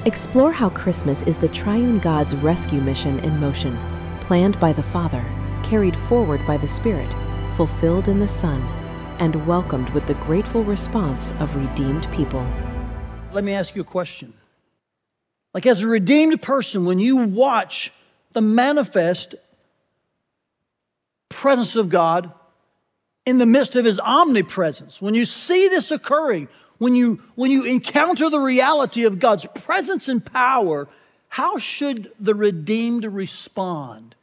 Explore how Christmas is the triune God's rescue mission in motion, planned by the Father, carried forward by the Spirit, fulfilled in the Son, and welcomed with the grateful response of redeemed people. Let me ask you a question. Like, as a redeemed person, when you watch the manifest presence of God in the midst of His omnipresence, when you see this occurring, when you encounter the reality of God's presence and power, how should the redeemed respond?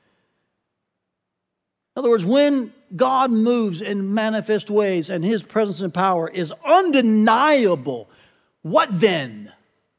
In other words, when God moves in manifest ways and His presence and power is undeniable, what then?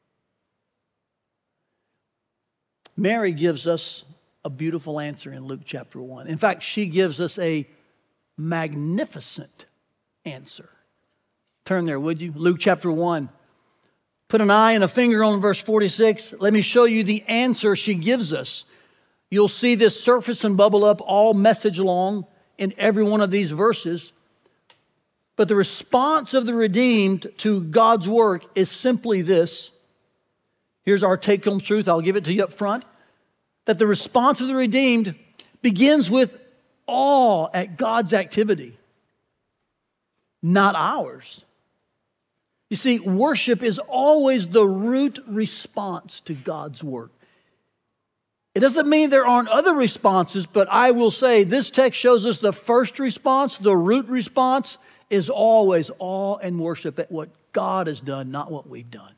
Mary gives us a beautiful answer in Luke chapter 1. In fact, she gives us a magnificent answer. Turn there, would you? Luke chapter 1. Put an eye and a finger on verse 46. Let me show you the answer she gives us. You'll see this surface and bubble up all message long in every one of these verses. But the response of the redeemed to God's work is simply this. Here's our take-home truth. I'll give it to you up front. That the response of the redeemed begins with awe at God's activity, not ours. You see, worship is always the root response to God's work. It doesn't mean there aren't other responses, but I will say this text shows us the first response, the root response, is always awe and worship at what God has done, not what we've done.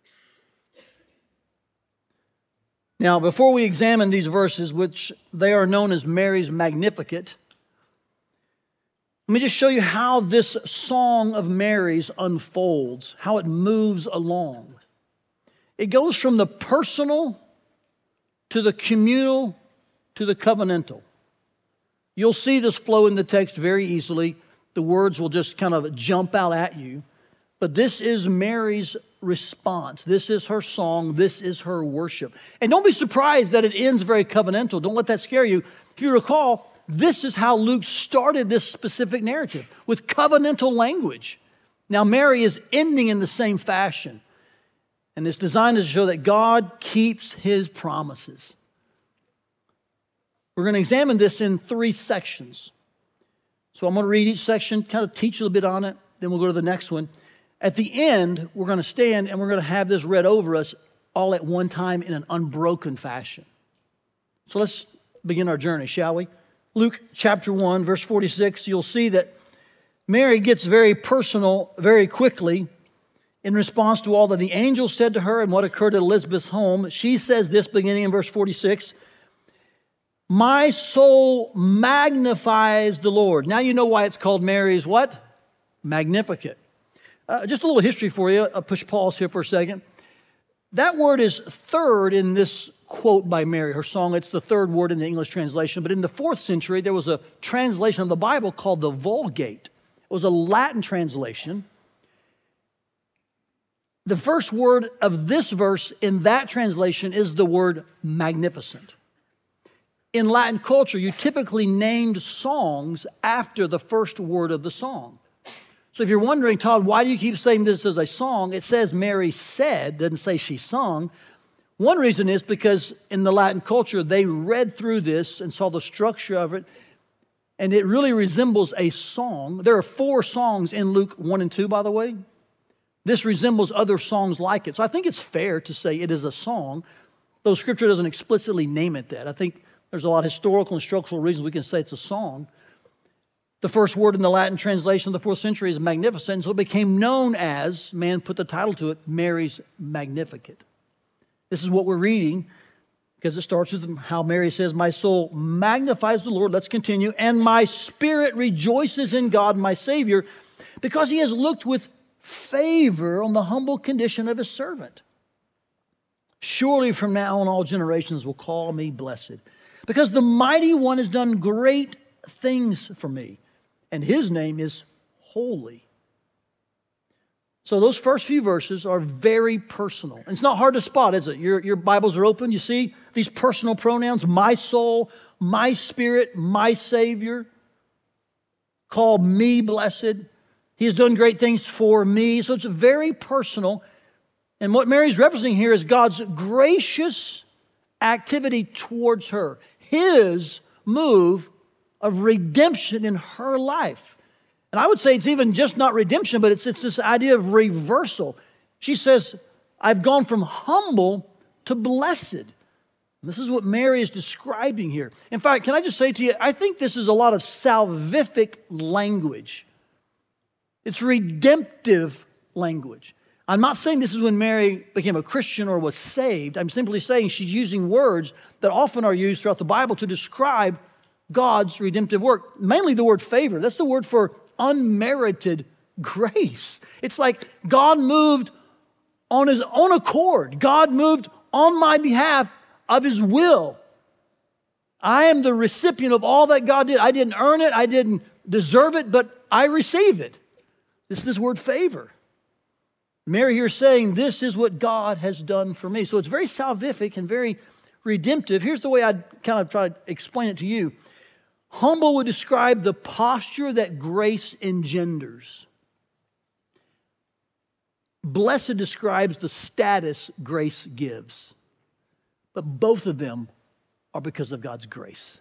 Now, before we examine these verses, which they are known as Mary's Magnificat, let me just show you how this song of Mary's unfolds, how it moves along. It goes from the personal to the communal to the covenantal. You'll see this flow in the text very easily. The words will just kind of jump out at you. But this is Mary's response. This is her song. This is her worship. And don't be surprised that it ends very covenantal. Don't let that scare you. If you recall, this is how Luke started this specific narrative, with covenantal language. Now, Mary is ending in the same fashion. And it's designed to show that God keeps His promises. We're going to examine this in 3 sections. So I'm going to read each section, kind of teach a little bit on it, then we'll go to the next one. At the end, we're going to stand and we're going to have this read over us all at one time in an unbroken fashion. So let's begin our journey, shall we? Luke chapter 1, verse 46, you'll see that Mary gets very personal very quickly in response to all that the angel said to her and what occurred at Elizabeth's home. She says this beginning in verse 46, "My soul magnifies the Lord." Now you know why it's called Mary's what? Magnificat. Just a little history for you. I'll push pause here for a second. That word is third in this quote by Mary, her song. It's the third word in the English translation. But in the 4th century, there was a translation of the Bible called the Vulgate. It was a Latin translation. The first word of this verse in that translation is the word magnificent. In Latin culture, you typically named songs after the first word of the song. So if you're wondering, Todd, why do you keep saying this as a song? It says Mary said, doesn't say she sung. One reason is because in the Latin culture, they read through this and saw the structure of it, and it really resembles a song. There are 4 songs in Luke 1 and 2, by the way. This resembles other songs like it. So I think it's fair to say it is a song, though Scripture doesn't explicitly name it that. I think there's a lot of historical and structural reasons we can say it's a song. The first word in the Latin translation of the 4th century is magnificent, so it became known as, man put the title to it, Mary's Magnificat. This is what we're reading, because it starts with how Mary says, "My soul magnifies the Lord," let's continue, "and my spirit rejoices in God my Savior, because He has looked with favor on the humble condition of His servant. Surely from now on all generations will call me blessed, because the Mighty One has done great things for me, and His name is holy." So those first few verses are very personal. And it's not hard to spot, is it? Your Bibles are open. You see these personal pronouns, my soul, my spirit, my Savior. Call me blessed. He has done great things for me. So it's very personal. And what Mary's referencing here is God's gracious activity towards her, His move of redemption in her life. And I would say it's even just not redemption, but it's this idea of reversal. She says, I've gone from humble to blessed. And this is what Mary is describing here. In fact, can I just say to you, I think this is a lot of salvific language. It's redemptive language. I'm not saying this is when Mary became a Christian or was saved. I'm simply saying she's using words that often are used throughout the Bible to describe God's redemptive work. Mainly the word favor. That's the word for unmerited grace. It's like God moved on His own accord. God moved on my behalf of His will. I am the recipient of all that God did. I didn't earn it. I didn't deserve it, but I receive it. This is this word favor. Mary here is saying, this is what God has done for me. So it's very salvific and very redemptive. Here's the way I'd kind of try to explain it to you. Humble would describe the posture that grace engenders. Blessed describes the status grace gives. But both of them are because of God's grace.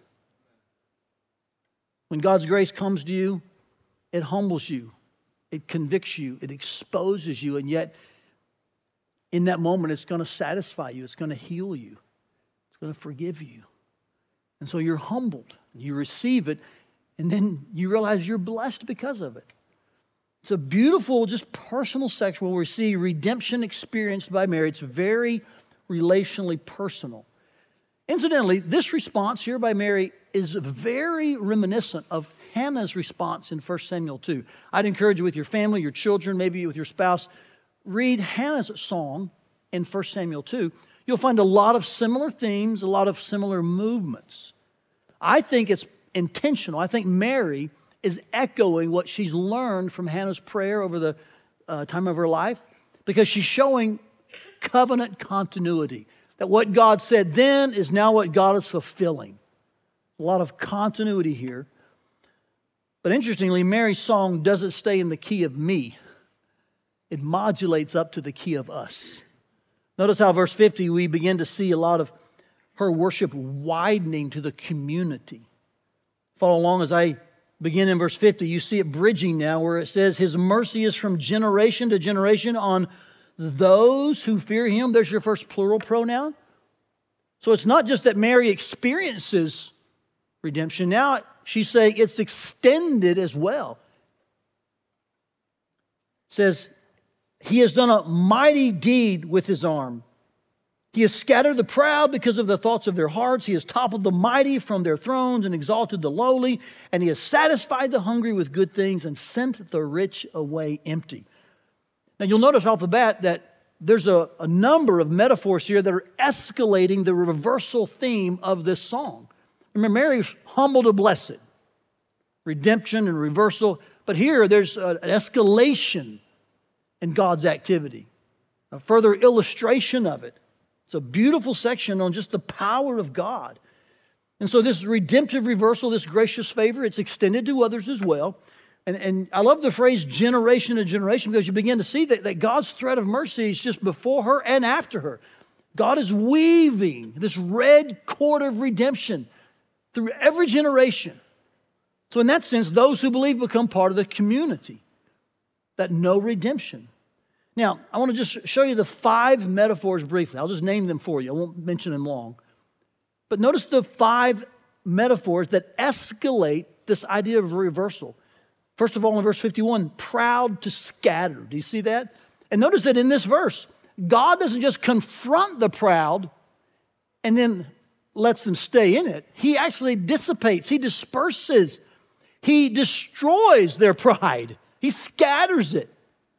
When God's grace comes to you, it humbles you. It convicts you, it exposes you, and yet in that moment it's going to satisfy you, it's going to heal you, it's going to forgive you. And so you're humbled, you receive it, and then you realize you're blessed because of it. It's a beautiful, just personal section where we see redemption experienced by Mary. It's very relationally personal. Incidentally, this response here by Mary is very reminiscent of Hannah's response in 1 Samuel 2. I'd encourage you with your family, your children, maybe with your spouse, read Hannah's song in 1 Samuel 2. You'll find a lot of similar themes, a lot of similar movements. I think it's intentional. I think Mary is echoing what she's learned from Hannah's prayer over the time of her life, because she's showing covenant continuity, that what God said then is now what God is fulfilling. A lot of continuity here. But interestingly, Mary's song doesn't stay in the key of me. It modulates up to the key of us. Notice how verse 50, we begin to see a lot of her worship widening to the community. Follow along as I begin in verse 50. You see it bridging now where it says, His mercy is from generation to generation on those who fear Him. There's your first plural pronoun. So it's not just that Mary experiences redemption. Now she's saying it's extended as well. It says, He has done a mighty deed with His arm. He has scattered the proud because of the thoughts of their hearts. He has toppled the mighty from their thrones and exalted the lowly. And He has satisfied the hungry with good things and sent the rich away empty. Now you'll notice off the bat that there's a number of metaphors here that are escalating the reversal theme of this song. Remember, Mary's humble to blessed, redemption and reversal. But here there's an escalation in God's activity, a further illustration of it. It's a beautiful section on just the power of God. And so this redemptive reversal, this gracious favor, it's extended to others as well. And I love the phrase generation to generation, because you begin to see that God's thread of mercy is just before her and after her. God is weaving this red cord of redemption through every generation. So in that sense, those who believe become part of the community that know redemption. Now, I want to just show you the 5 metaphors briefly. I'll just name them for you. I won't mention them long. But notice the 5 metaphors that escalate this idea of reversal. First of all, in verse 51, proud to scatter. Do you see that? And notice that in this verse, God doesn't just confront the proud and then lets them stay in it. He actually dissipates. He disperses. He destroys their pride. He scatters it.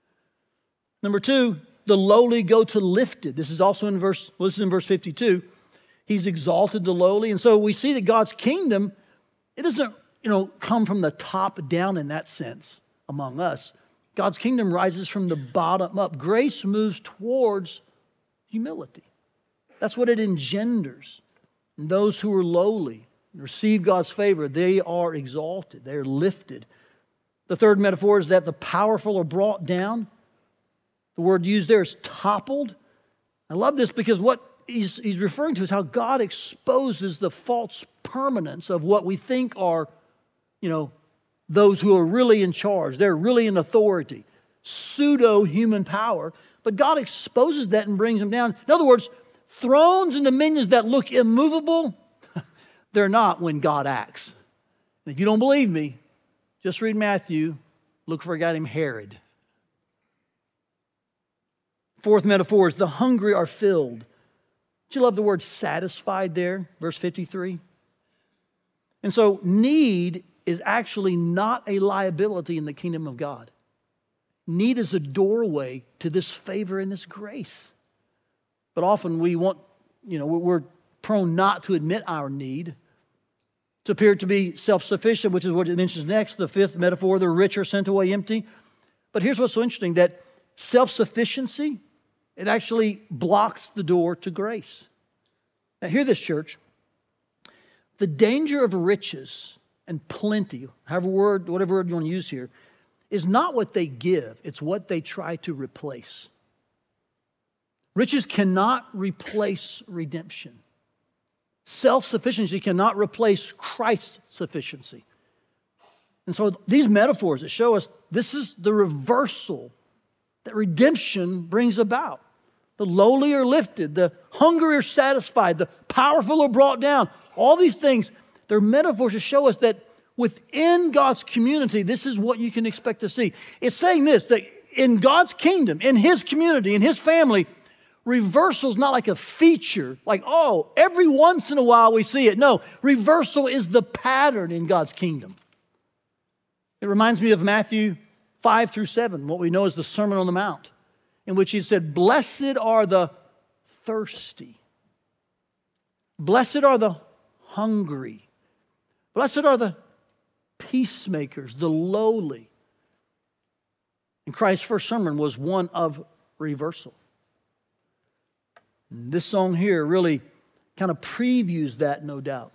Number 2, the lowly go to lifted. This is also in verse 52. He's exalted the lowly. And so we see that God's kingdom, it doesn't come from the top down in that sense among us. God's kingdom rises from the bottom up. Grace moves towards humility. That's what it engenders. And those who are lowly receive God's favor, they are exalted. They are lifted. The third metaphor is that the powerful are brought down. The word used there is toppled. I love this because what he's referring to is how God exposes the false permanence of what we think are, those who are really in charge. They're really in authority. Pseudo-human power. But God exposes that and brings them down. In other words, thrones and dominions that look immovable, they're not when God acts. And if you don't believe me, just read Matthew. Look for a guy named Herod. Fourth metaphor is the hungry are filled. Don't you love the word satisfied there? Verse 53. And so need is actually not a liability in the kingdom of God. Need is a doorway to this favor and this grace. But often we're prone not to admit our need, to appear to be self-sufficient, which is what it mentions next, the fifth metaphor, the rich are sent away empty. But here's what's so interesting, that self-sufficiency, it actually blocks the door to grace. Now hear this, church. The danger of riches and plenty, whatever word you want to use here, is not what they give, it's what they try to replace. Riches cannot replace redemption. Self-sufficiency cannot replace Christ's sufficiency. And so these metaphors that show us this is the reversal that redemption brings about. The lowly are lifted, the hungry are satisfied, the powerful are brought down. All these things, they're metaphors to show us that within God's community, this is what you can expect to see. It's saying this, that in God's kingdom, in His community, in His family, reversal is not like a feature, like, every once in a while we see it. No, reversal is the pattern in God's kingdom. It reminds me of Matthew 5 through 7, what we know as the Sermon on the Mount, in which He said, blessed are the thirsty. Blessed are the hungry. Blessed are the peacemakers, the lowly. And Christ's first sermon was one of reversal. This song here really kind of previews that, no doubt.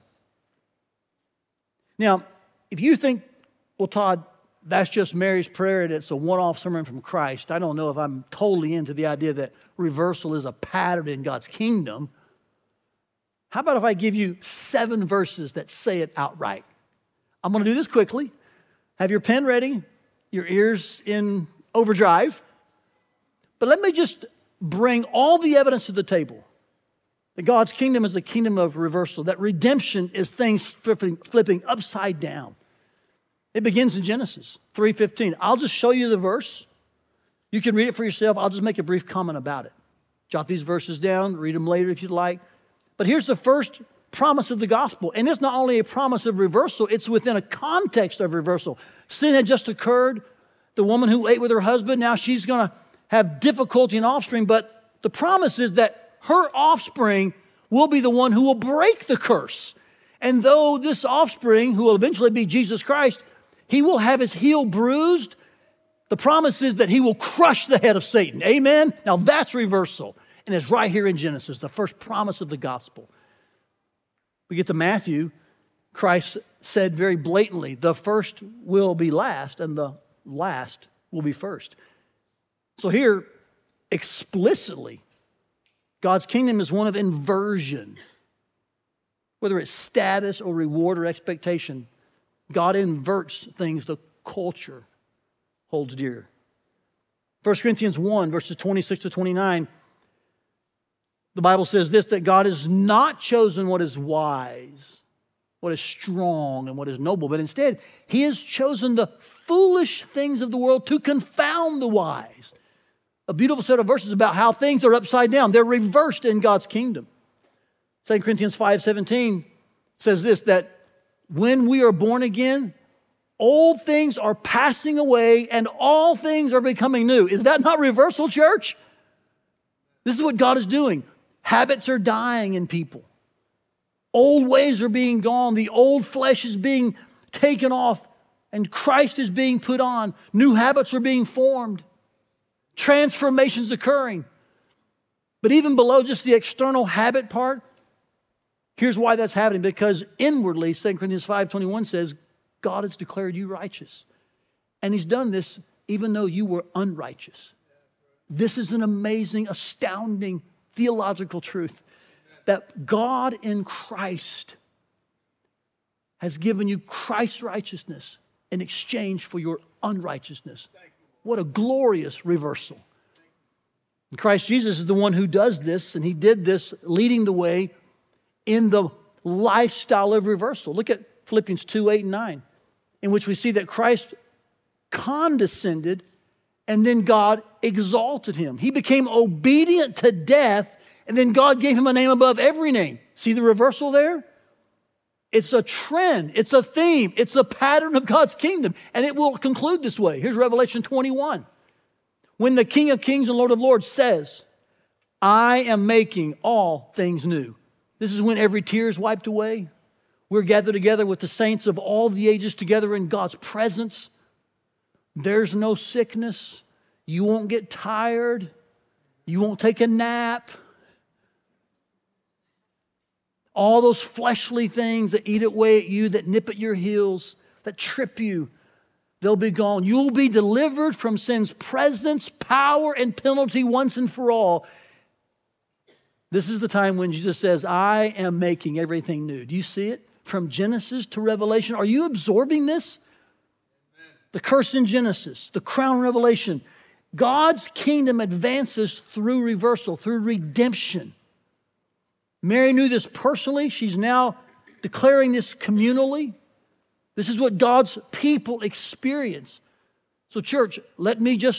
Now, if you think, well, Todd, that's just Mary's prayer and it's a one-off sermon from Christ, I don't know if I'm totally into the idea that reversal is a pattern in God's kingdom. How about if I give you 7 verses that say it outright? I'm going to do this quickly. Have your pen ready, your ears in overdrive. But let me just bring all the evidence to the table that God's kingdom is a kingdom of reversal, that redemption is things flipping upside down. It begins in Genesis 3:15. I'll just show you the verse. You can read it for yourself. I'll just make a brief comment about it. Jot these verses down, read them later if you'd like. But here's the first promise of the gospel. And it's not only a promise of reversal, it's within a context of reversal. Sin had just occurred. The woman who ate with her husband, now she's going to have difficulty in offspring. But the promise is that her offspring will be the one who will break the curse. And though this offspring, who will eventually be Jesus Christ, he will have his heel bruised, the promise is that he will crush the head of Satan. Amen? Now that's reversal. And it's right here in Genesis, the first promise of the gospel. We get to Matthew. Christ said very blatantly, the first will be last and the last will be first. So here, explicitly, God's kingdom is one of inversion. Whether it's status or reward or expectation, God inverts things the culture holds dear. 1 Corinthians 1, verses 26 to 29, the Bible says this, that God has not chosen what is wise, what is strong, and what is noble, but instead, He has chosen the foolish things of the world to confound the wise. A beautiful set of verses about how things are upside down. They're reversed in God's kingdom. 2 Corinthians 5:17 says this, that when we are born again, old things are passing away and all things are becoming new. Is that not reversal, church? This is what God is doing. Habits are dying in people. Old ways are being gone. The old flesh is being taken off and Christ is being put on. New habits are being formed. Transformations occurring. But even below just the external habit part, here's why that's happening. Because inwardly, 2 Corinthians 5:21 says, God has declared you righteous. And He's done this even though you were unrighteous. This is an amazing, astounding theological truth that God in Christ has given you Christ's righteousness in exchange for your unrighteousness. What a glorious reversal. And Christ Jesus is the one who does this, and he did this leading the way in the lifestyle of reversal. Look at Philippians 2, 8, and 9, in which we see that Christ condescended and then God exalted him. He became obedient to death, and then God gave him a name above every name. See the reversal there? It's a trend. It's a theme. It's a pattern of God's kingdom. And it will conclude this way. Here's Revelation 21. When the King of Kings and Lord of Lords says, I am making all things new. This is when every tear is wiped away. We're gathered together with the saints of all the ages together in God's presence. There's no sickness. You won't get tired. You won't take a nap. All those fleshly things that eat away at you, that nip at your heels, that trip you, they'll be gone. You'll be delivered from sin's presence, power, and penalty once and for all. This is the time when Jesus says, I am making everything new. Do you see it? From Genesis to Revelation. Are you absorbing this? The curse in Genesis, the crown in Revelation. God's kingdom advances through reversal, through redemption. Mary knew this personally. She's now declaring this communally. This is what God's people experience. So church, let me just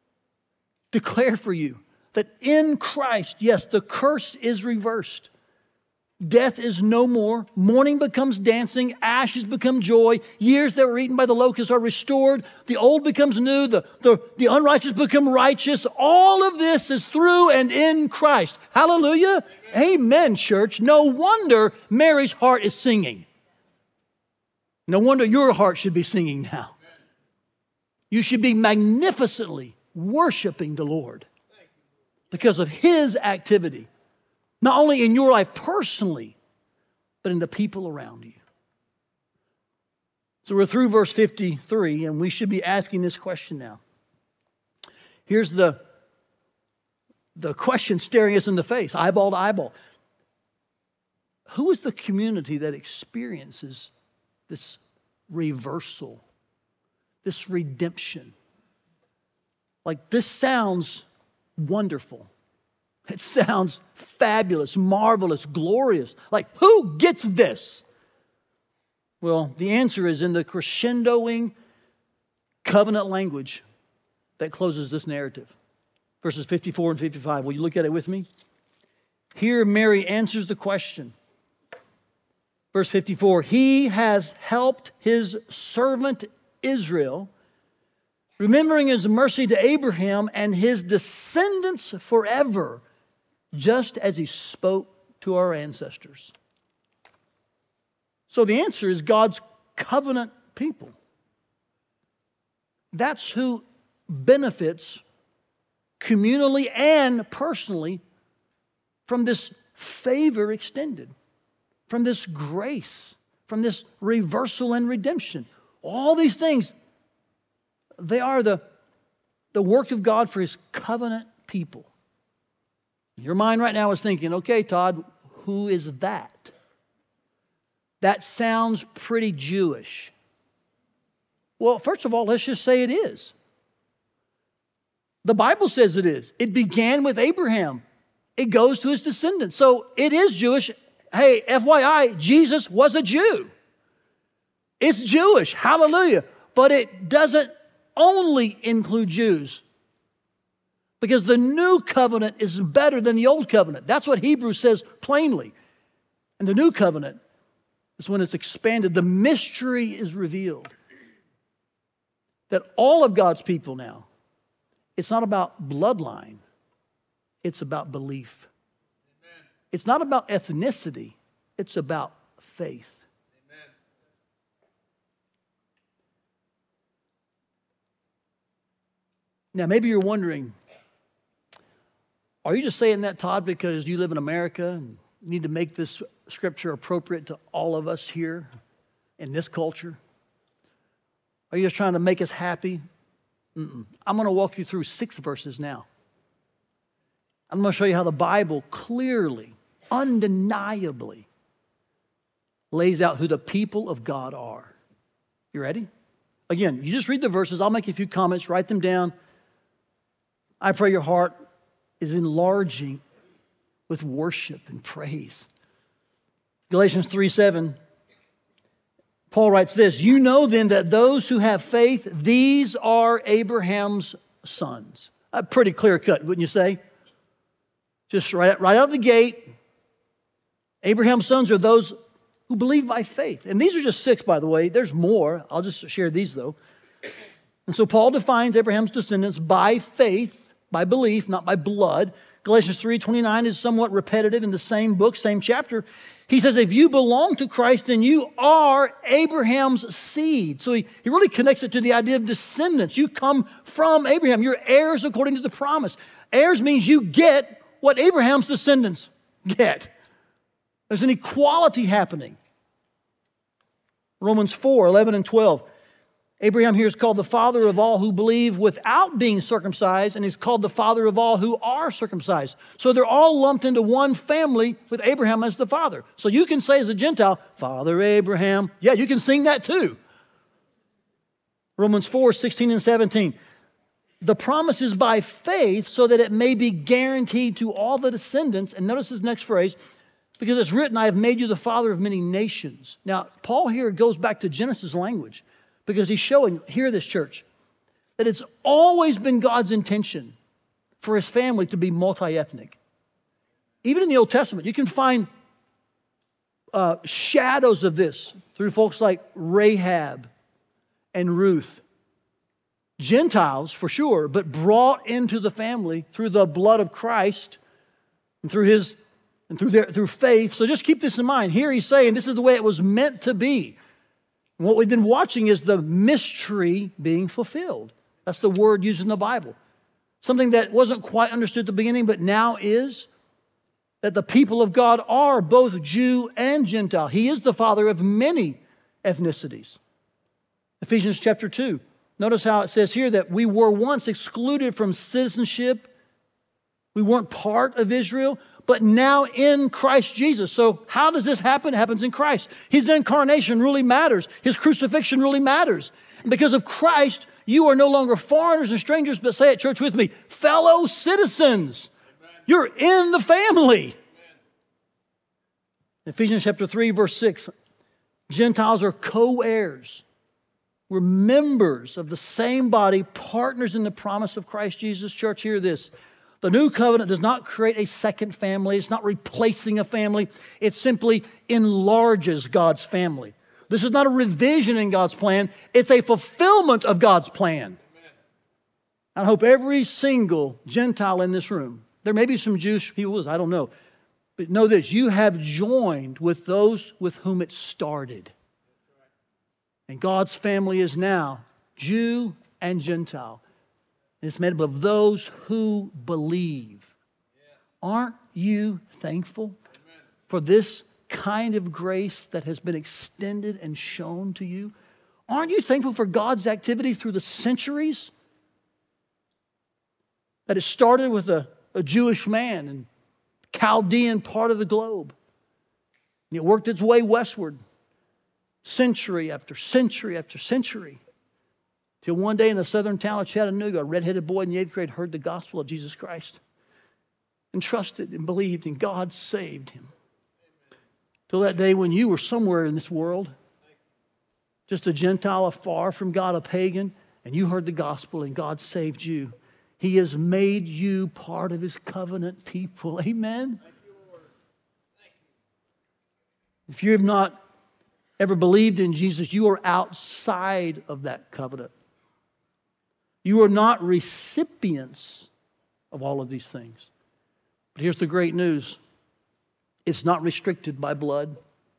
declare for you that in Christ, yes, the curse is reversed. Death is no more. Mourning becomes dancing. Ashes become joy. Years that were eaten by the locusts are restored. The old becomes new. The unrighteous become righteous. All of this is through and in Christ. Hallelujah. Amen, church. No wonder Mary's heart is singing. No wonder your heart should be singing now. You should be magnificently worshiping the Lord because of His activity. Not only in your life personally, but in the people around you. So we're through verse 53, and we should be asking this question now. Here's the question staring us in the face, eyeball to eyeball. Who is the community that experiences this reversal, this redemption? Like, this sounds wonderful. It sounds fabulous, marvelous, glorious. Like, who gets this? Well, the answer is in the crescendoing covenant language that closes this narrative. Verses 54 and 55. Will you look at it with me? Here, Mary answers the question. Verse 54, He has helped His servant Israel, remembering His mercy to Abraham and his descendants forever, just as He spoke to our ancestors. So the answer is God's covenant people. That's who benefits communally and personally from this favor extended, from this grace, from this reversal and redemption. All these things, they are the work of God for His covenant people. Your mind right now is thinking, okay, Todd, who is that? That sounds pretty Jewish. Well, first of all, let's just say it is. The Bible says it is. It began with Abraham. It goes to his descendants. So it is Jewish. Hey, FYI, Jesus was a Jew. It's Jewish. Hallelujah. But it doesn't only include Jews. Because the new covenant is better than the old covenant. That's what Hebrews says plainly. And the new covenant is when it's expanded. The mystery is revealed. That all of God's people now, it's not about bloodline. It's about belief. Amen. It's not about ethnicity. It's about faith. Amen. Now, maybe you're wondering, are you just saying that, Todd, because you live in America and you need to make this scripture appropriate to all of us here in this culture? Are you just trying to make us happy? I'm going to walk you through 6 verses now I'm going to show you how the Bible clearly, undeniably lays out who the people of God are. You ready? Again, you just read the verses. I'll make a few comments, write them down. I pray your heart is enlarging with worship and praise. Galatians 3:7, Paul writes this, you know then that those who have faith, these are Abraham's sons. Pretty clear cut, wouldn't you say? Just right out of the gate, Abraham's sons are those who believe by faith. And these are just 6, by the way. There's more. I'll just share these, though. And so Paul defines Abraham's descendants by faith, by belief, not by blood. Galatians 3:29 is somewhat repetitive in the same book, same chapter. He says, if you belong to Christ, then you are Abraham's seed. So he really connects it to the idea of descendants. You come from Abraham. You're heirs according to the promise. Heirs means you get what Abraham's descendants get. There's an equality happening. Romans 4:11 and 12. Abraham here is called the father of all who believe without being circumcised, and he's called the father of all who are circumcised. So they're all lumped into one family with Abraham as the father. So you can say as a Gentile, Father Abraham. Yeah, you can sing that too. Romans 4:16 and 17. The promise is by faith so that it may be guaranteed to all the descendants. And notice this next phrase, because it's written, I have made you the father of many nations. Now, Paul here goes back to Genesis language because he's showing, hear this church, that it's always been God's intention for his family to be multi-ethnic. Even in the Old Testament, you can find shadows of this through folks like Rahab and Ruth. Gentiles, for sure, but brought into the family through the blood of Christ and through faith. So just keep this in mind. Here he's saying this is the way it was meant to be. And what we've been watching is the mystery being fulfilled. That's the word used in the Bible. Something that wasn't quite understood at the beginning, but now is, that the people of God are both Jew and Gentile. He is the father of many ethnicities. Ephesians chapter 2. Notice how it says here that we were once excluded from citizenship. We weren't part of Israel, but now in Christ Jesus. So how does this happen? It happens in Christ. His incarnation really matters. His crucifixion really matters. And because of Christ, you are no longer foreigners and strangers, but say it, church, with me, fellow citizens. Amen. You're in the family. Amen. Ephesians chapter 3, verse 6, Gentiles are co-heirs. We're members of the same body, partners in the promise of Christ Jesus. Church, hear this. The new covenant does not create a second family. It's not replacing a family. It simply enlarges God's family. This is not a revision in God's plan. It's a fulfillment of God's plan. Amen. I hope every single Gentile in this room, there may be some Jewish people, I don't know, but know this, you have joined with those with whom it started. And God's family is now Jew and Gentile. It's made up of those who believe. Aren't you thankful for this kind of grace that has been extended and shown to you? Aren't you thankful for God's activity through the centuries? That it started with a Jewish man in Chaldean part of the globe. And it worked its way westward, century after century after century. Till one day in the southern town of Chattanooga, a redheaded boy in the 8th grade heard the gospel of Jesus Christ and trusted and believed, and God saved him. Till that day when you were somewhere in this world, just a Gentile afar from God, a pagan, and you heard the gospel and God saved you. He has made you part of his covenant people. Amen? Thank you, Lord. Thank you. If you have not ever believed in Jesus, you are outside of that covenant. You are not recipients of all of these things. But here's the great news. It's not restricted by blood.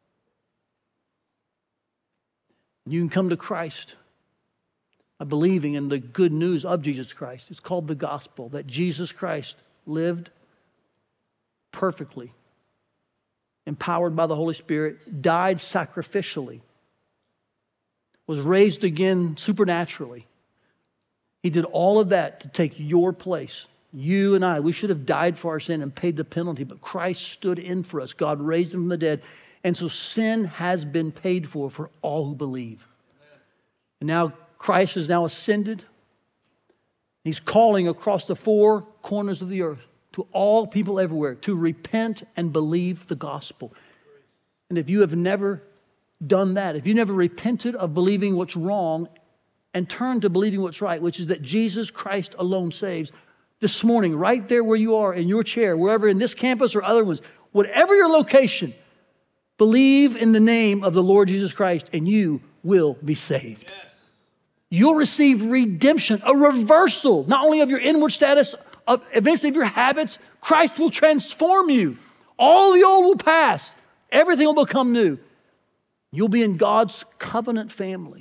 You can come to Christ by believing in the good news of Jesus Christ. It's called the gospel, that Jesus Christ lived perfectly, empowered by the Holy Spirit, died sacrificially, was raised again supernaturally. He did all of that to take your place You and I, we should have died for our sin and paid the penalty, but Christ stood in for us. God raised him from the dead. And so sin has been paid for all who believe. And now Christ is now ascended. He's calling across the four corners of the earth to all people everywhere to repent and believe the gospel. And if you have never done that, if you never repented of believing what's wrong and turned to believing what's right, which is that Jesus Christ alone saves, this morning, right there where you are in your chair, wherever in this campus or other ones, whatever your location, believe in the name of the Lord Jesus Christ and you will be saved. Yes. You'll receive redemption, a reversal, not only of your inward status, eventually of your habits. Christ will transform you. All the old will pass. Everything will become new. You'll be in God's covenant family.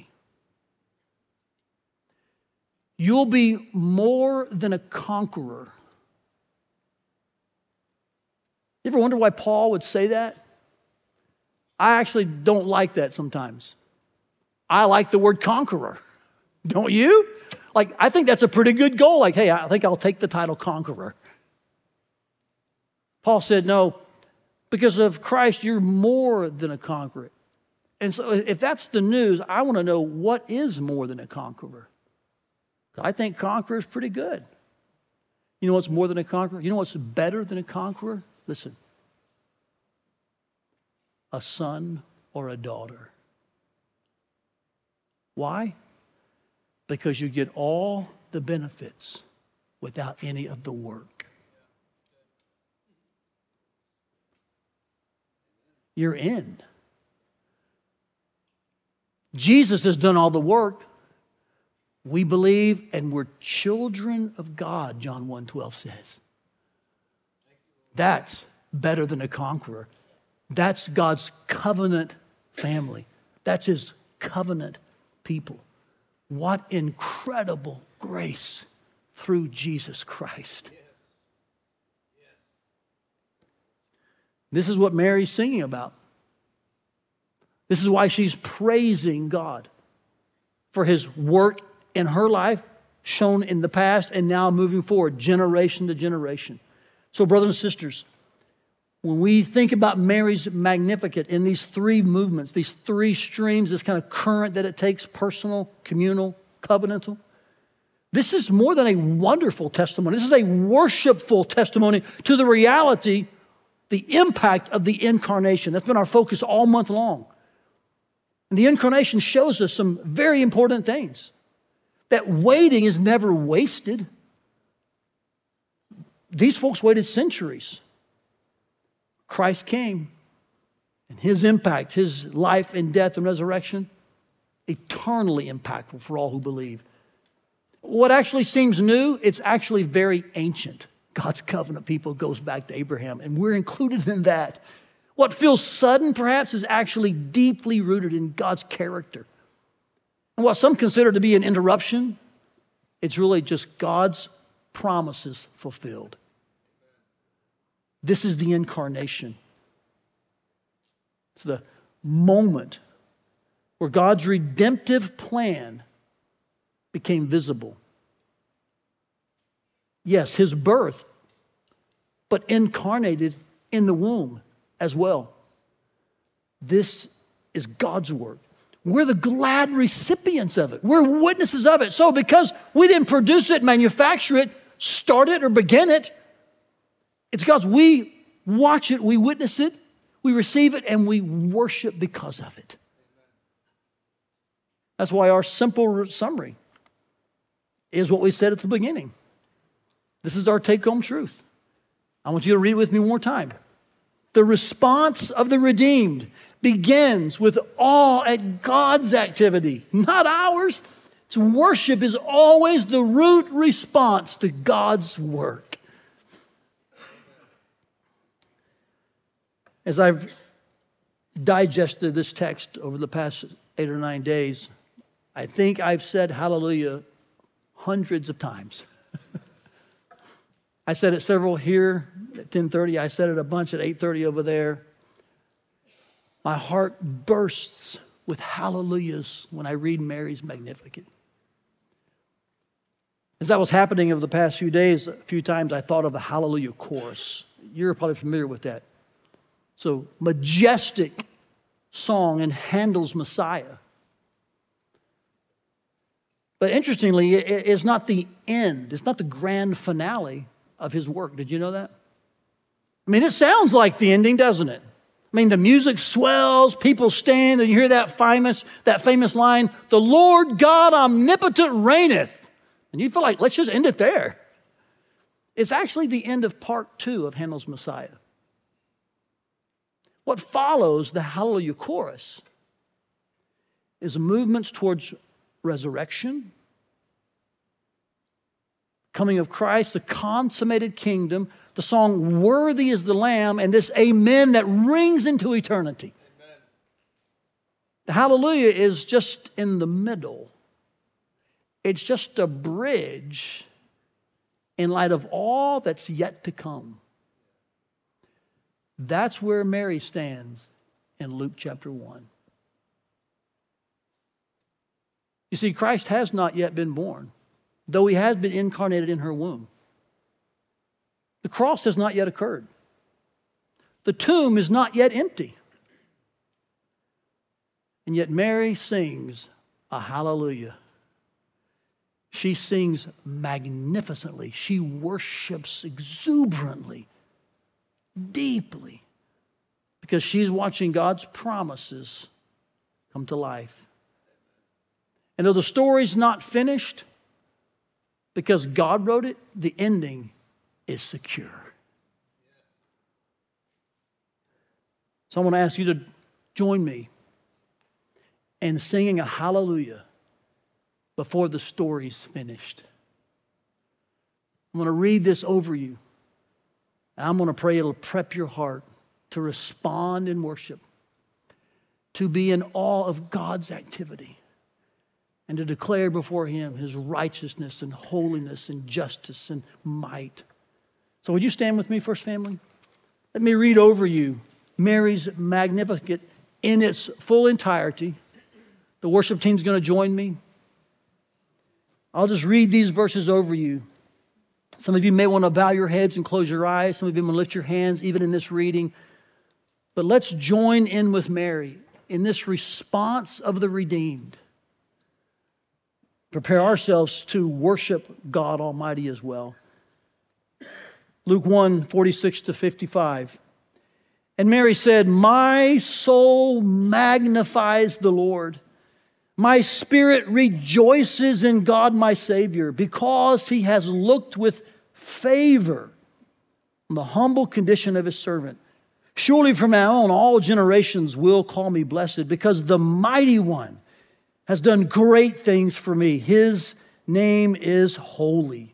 You'll be more than a conqueror. You ever wonder why Paul would say that? I actually don't like that sometimes. I like the word conqueror. Don't you? Like, I think that's a pretty good goal. Like, hey, I think I'll take the title conqueror. Paul said, no, because of Christ, you're more than a conqueror. And so if that's the news, I want to know what is more than a conqueror. I think conqueror is pretty good. You know what's more than a conqueror? You know what's better than a conqueror? Listen. A son or a daughter. Why? Because you get all the benefits without any of the work. You're in. Jesus has done all the work. We believe and we're children of God, John 1:12 says. That's better than a conqueror. That's God's covenant family. That's his covenant people. What incredible grace through Jesus Christ. This is what Mary's singing about. This is why she's praising God for his work in her life, shown in the past and now moving forward, generation to generation. So, brothers and sisters, when we think about Mary's Magnificat in these three movements, these three streams, this kind of current that it takes, personal, communal, covenantal, this is more than a wonderful testimony. This is a worshipful testimony to the reality, the impact of the incarnation. That's been our focus all month long. And the incarnation shows us some very important things. That waiting is never wasted. These folks waited centuries. Christ came, and his impact, his life and death and resurrection, eternally impactful for all who believe. What actually seems new, it's actually very ancient. God's covenant people goes back to Abraham, and we're included in that. What feels sudden, perhaps, is actually deeply rooted in God's character. And what some consider to be an interruption, it's really just God's promises fulfilled. This is the incarnation. It's the moment where God's redemptive plan became visible. Yes, his birth, but incarnated in the womb as well. This is God's work. We're the glad recipients of it. We're witnesses of it. So because we didn't produce it, manufacture it, start it, or begin it, it's God's. We watch it, we witness it, we receive it, and we worship because of it. That's why our simple summary is what we said at the beginning. This is our take-home truth. I want you to read it with me one more time. The response of the redeemed begins with awe at God's activity, not ours. Its worship is always the root response to God's work. As I've digested this text over the past 8 or 9 days, I think I've said hallelujah hundreds of times. I said it several here at 10:30. I said it a bunch at 8:30 over there. My heart bursts with hallelujahs when I read Mary's Magnificat. As that was happening over the past few days, a few times I thought of the Hallelujah chorus. You're probably familiar with that. So, majestic song in Handel's Messiah. But interestingly, it's not the end. It's not the grand finale of his work. Did you know that? I mean, it sounds like the ending, doesn't it? I mean, the music swells, people stand, and you hear that famous line, "The Lord God omnipotent reigneth." And you feel like, let's just end it there. It's actually the end of part 2 of Handel's Messiah. What follows the Hallelujah chorus is movements towards resurrection, coming of Christ, the consummated kingdom, the song "Worthy is the Lamb," and this amen that rings into eternity. Amen. The Hallelujah is just in the middle. It's just a bridge in light of all that's yet to come. That's where Mary stands in Luke chapter 1. You see, Christ has not yet been born, though he has been incarnated in her womb. The cross has not yet occurred. The tomb is not yet empty. And yet Mary sings a hallelujah. She sings magnificently. She worships exuberantly, deeply, because she's watching God's promises come to life. And though the story's not finished, because God wrote it, the ending is secure. So I want to ask you to join me in singing a hallelujah before the story's finished. I'm going to read this over you. And I'm going to pray it'll prep your heart to respond in worship, to be in awe of God's activity, and to declare before him his righteousness and holiness and justice and might. So would you stand with me, First Family? Let me read over you Mary's Magnificat in its full entirety. The worship team's going to join me. I'll just read these verses over you. Some of you may want to bow your heads and close your eyes. Some of you may lift your hands even in this reading. But let's join in with Mary in this response of the redeemed. Prepare ourselves to worship God Almighty as well. Luke 1, 46 to 55. And Mary said, "My soul magnifies the Lord. My spirit rejoices in God my Savior, because he has looked with favor on the humble condition of his servant. Surely from now on all generations will call me blessed, because the Mighty One has done great things for me. His name is holy.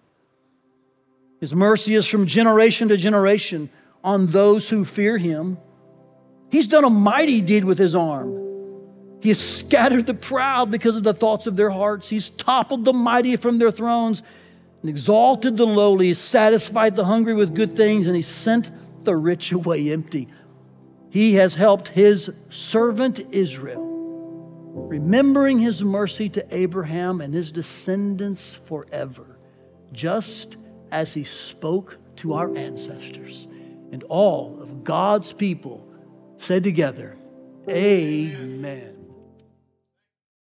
His mercy is from generation to generation on those who fear him. He's done a mighty deed with his arm. He has scattered the proud because of the thoughts of their hearts. He's toppled the mighty from their thrones and exalted the lowly. He's satisfied the hungry with good things, and he sent the rich away empty. He has helped his servant Israel, remembering his mercy to Abraham and his descendants forever, just as he spoke to our ancestors." And all of God's people said together, Amen.